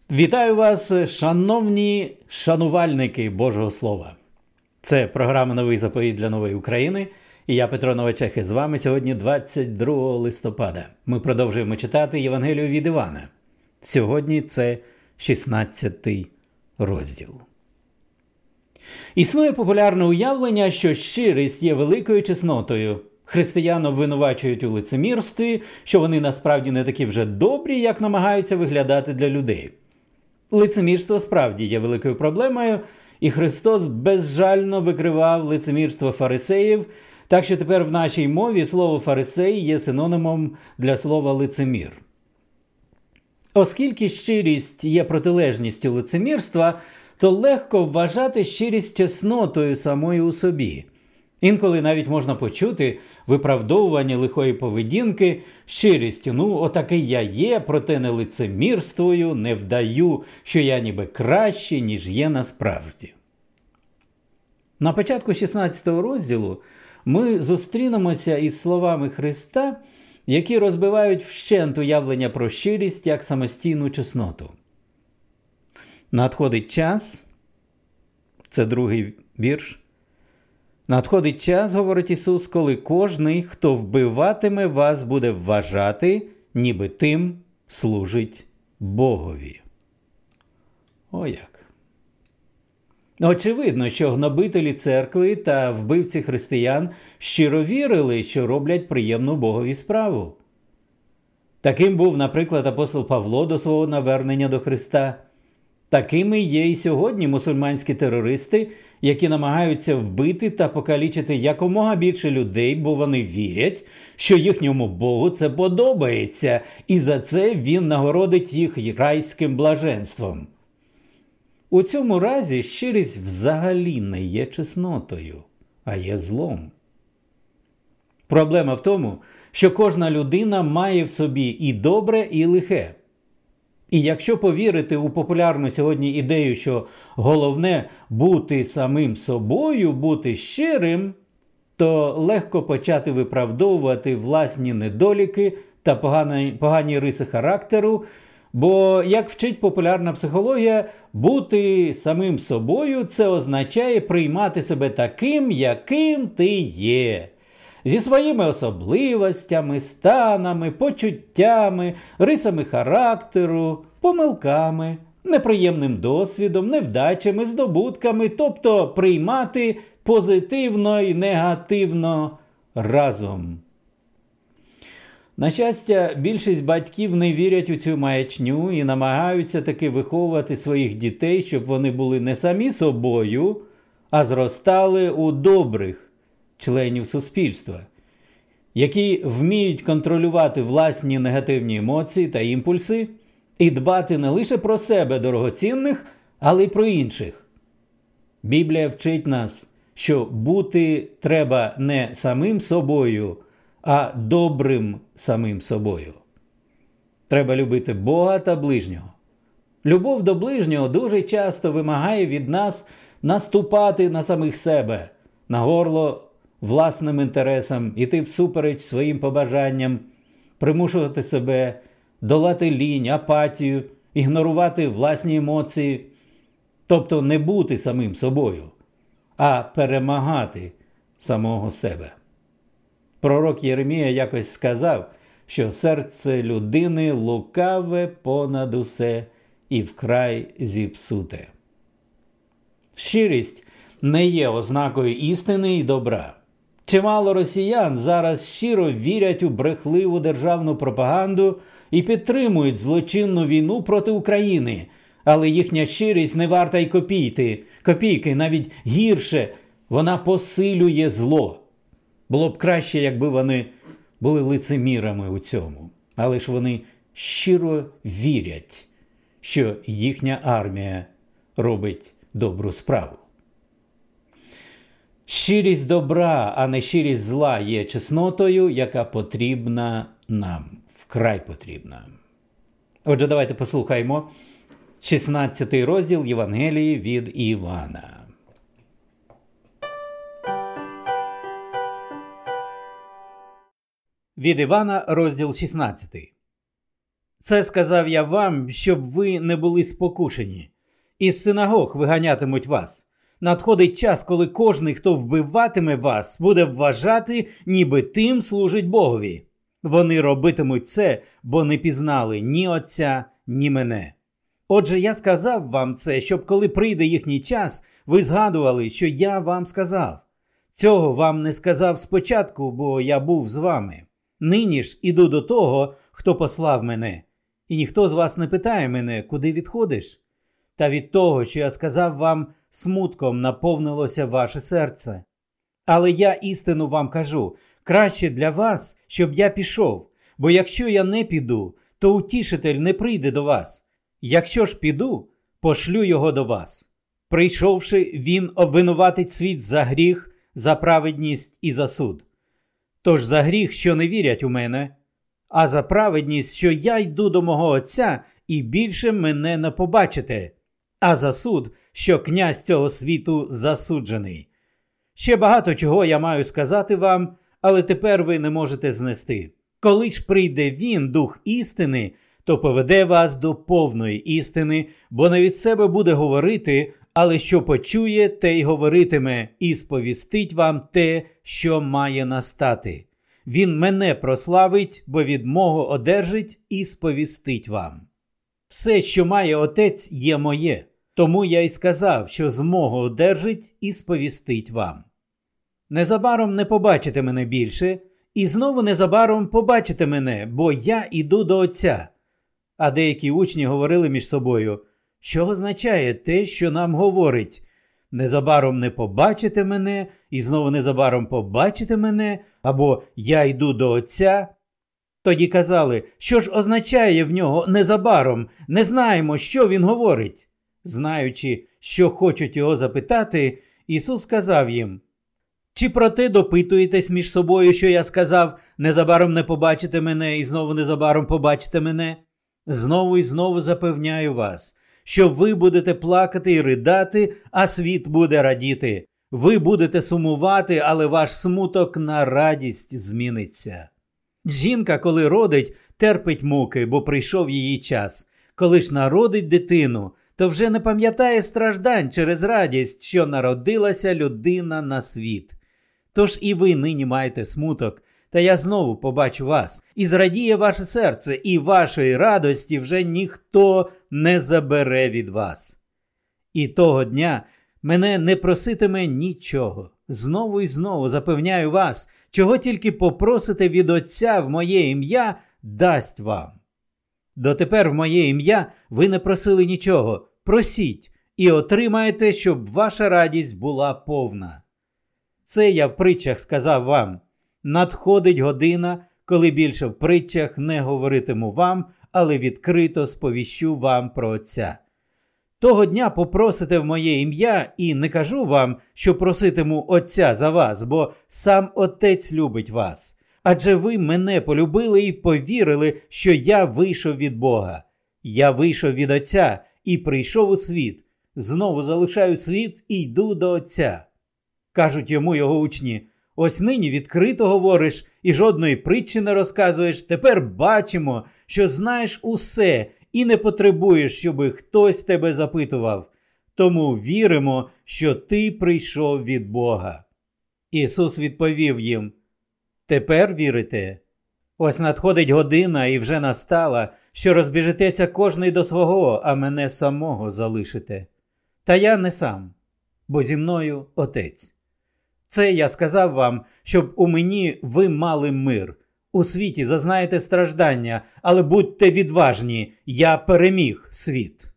Вітаю вас, шановні шанувальники Божого Слова. Це програма «Новий заповіт для нової України». І я, Петро Новачех, і з вами сьогодні 22 листопада. Ми продовжуємо читати Євангелію від Івана. Сьогодні це 16-й розділ. Існує популярне уявлення, що щирість є великою чеснотою. Християн обвинувачують у лицемірстві, що вони насправді не такі вже добрі, як намагаються виглядати для людей. Лицемірство справді є великою проблемою, і Христос безжально викривав лицемірство фарисеїв, так що тепер в нашій мові слово «фарисей» є синонимом для слова «лицемір». Оскільки щирість є протилежністю лицемірства, то легко вважати щирість чеснотою самою у собі. Інколи навіть можна почути виправдовування лихої поведінки щирістю. Отакий я є, проте не лицемірствую, не вдаю, що я ніби кращий, ніж є насправді. На початку 16-го розділу ми зустрінемося із словами Христа, які розбивають вщент уявлення про щирість як самостійну чесноту. Надходить час, це другий вірш, надходить час, говорить Ісус, коли кожний, хто вбиватиме вас, буде вважати, ніби тим служить Богові. О як! Очевидно, що гнобителі церкви та вбивці християн щиро вірили, що роблять приємну Богові справу. Таким був, наприклад, апостол Павло до свого навернення до Христа. Такими є і сьогодні мусульманські терористи, які намагаються вбити та покалічити якомога більше людей, бо вони вірять, що їхньому Богу це подобається, і за це він нагородить їх райським блаженством. У цьому разі щирість взагалі не є чеснотою, а є злом. Проблема в тому, що кожна людина має в собі і добре, і лихе. І якщо повірити у популярну сьогодні ідею, що головне бути самим собою, бути щирим, то легко почати виправдовувати власні недоліки та погані риси характеру, бо, як вчить популярна психологія, бути самим собою – це означає приймати себе таким, яким ти є. Зі своїми особливостями, станами, почуттями, рисами характеру, помилками, неприємним досвідом, невдачами, здобутками, тобто приймати позитивно і негативно разом. На щастя, більшість батьків не вірять у цю маячню і намагаються таки виховувати своїх дітей, щоб вони були не самі собою, а зростали у добрих членів суспільства, які вміють контролювати власні негативні емоції та імпульси і дбати не лише про себе дорогоцінних, але й про інших. Біблія вчить нас, що бути треба не самим собою, а добрим самим собою. Треба любити Бога та ближнього. Любов до ближнього дуже часто вимагає від нас наступати на самих себе, на горло власним інтересам, іти всупереч своїм побажанням, примушувати себе, долати лінь, апатію, ігнорувати власні емоції, тобто не бути самим собою, а перемагати самого себе. Пророк Єремія якось сказав, що серце людини лукаве понад усе і вкрай зіпсуте. Щирість не є ознакою істини і добра. Чимало росіян зараз щиро вірять у брехливу державну пропаганду і підтримують злочинну війну проти України, але їхня щирість не варта й копійки, навіть гірше, вона посилює зло. Було б краще, якби вони були лицемірами у цьому, але ж вони щиро вірять, що їхня армія робить добру справу. Щирість добра, а не щирість зла є чеснотою, яка потрібна нам, вкрай потрібна. Отже, давайте послухаємо 16-й розділ Євангелії від Івана. Від Івана, розділ 16. Це сказав я вам, щоб ви не були спокушені. Із синагог виганятимуть вас. Надходить час, коли кожний, хто вбиватиме вас, буде вважати, ніби тим служить Богові. Вони робитимуть це, бо не пізнали ні Отця, ні мене. Отже, я сказав вам це, щоб коли прийде їхній час, ви згадували, що я вам сказав. Цього вам не сказав спочатку, бо я був з вами. Нині ж іду до того, хто послав мене. І ніхто з вас не питає мене, куди відходиш? Та від того, що я сказав вам, смутком наповнилося ваше серце. Але я істину вам кажу, краще для вас, щоб я пішов, бо якщо я не піду, то утішитель не прийде до вас. Якщо ж піду, пошлю його до вас. Прийшовши, він обвинуватить світ за гріх, за праведність і за суд. Тож за гріх, що не вірять у мене, а за праведність, що я йду до мого Отця і більше мене не побачите, а за суд, що князь цього світу засуджений. Ще багато чого я маю сказати вам, але тепер ви не можете знести. Коли ж прийде він, Дух істини, то поведе вас до повної істини, бо не від себе буде говорити, але що почує, те й говоритиме, і сповістить вам те, що має настати. Він мене прославить, бо від мого одержить і сповістить вам. Все, що має Отець, є моє, тому я й сказав, що з мого одержить і сповістить вам. Незабаром не побачите мене більше, і знову незабаром побачите мене, бо я іду до Отця. А деякі учні говорили між собою, що означає те, що нам говорить? Незабаром не побачите мене, і знову незабаром побачите мене, або я йду до Отця. Тоді казали, що ж означає в нього незабаром, не знаємо, що він говорить. Знаючи, що хочуть його запитати, Ісус сказав їм, чи про те допитуєтесь між собою, що я сказав, незабаром не побачите мене, і знову незабаром побачите мене? Знову і знову запевняю вас, що ви будете плакати і ридати, а світ буде радіти. Ви будете сумувати, але ваш смуток на радість зміниться. Жінка, коли родить, терпить муки, бо прийшов її час. Коли ж народить дитину, то вже не пам'ятає страждань через радість, що народилася людина на світ. Тож і ви нині маєте смуток, та я знову побачу вас, і зрадіє ваше серце, і вашої радості вже ніхто не забере від вас. І того дня мене не проситиме нічого. Знову і знову запевняю вас, чого тільки попросите від Отця в моє ім'я, дасть вам. Дотепер в моє ім'я ви не просили нічого. Просіть і отримаєте, щоб ваша радість була повна. Це я в притчах сказав вам. Надходить година, коли більше в притчах не говоритиму вам, але відкрито сповіщу вам про Отця. Того дня попросите в моє ім'я, і не кажу вам, що проситиму Отця за вас, бо сам Отець любить вас. Адже ви мене полюбили і повірили, що я вийшов від Бога. Я вийшов від Отця і прийшов у світ. Знову залишаю світ і йду до Отця. Кажуть йому його учні, ось нині відкрито говориш і жодної притчі не розказуєш, тепер бачимо, що знаєш усе і не потребуєш, щоби хтось тебе запитував. Тому віримо, що ти прийшов від Бога. Ісус відповів їм, тепер вірите? Ось надходить година і вже настала, що розбіжетеся кожний до свого, а мене самого залишите. Та я не сам, бо зі мною Отець. Це я сказав вам, щоб у мені ви мали мир. У світі зазнаєте страждання, але будьте відважні, я переміг світ.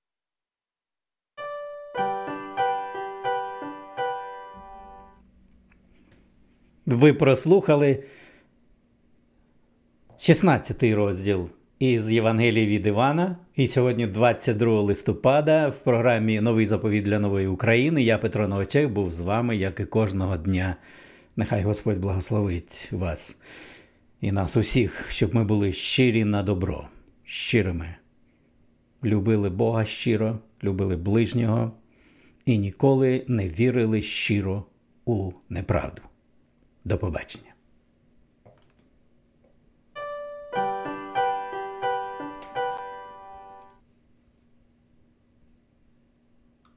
Ви прослухали 16-й розділ із Євангелії від Івана. І сьогодні 22 листопада в програмі «Новий заповіт для нової України». Я, Петро Новачек, був з вами, як і кожного дня. Нехай Господь благословить вас і нас усіх, щоб ми були щирі на добро, щирими. Любили Бога щиро, любили ближнього і ніколи не вірили щиро у неправду. До побачення.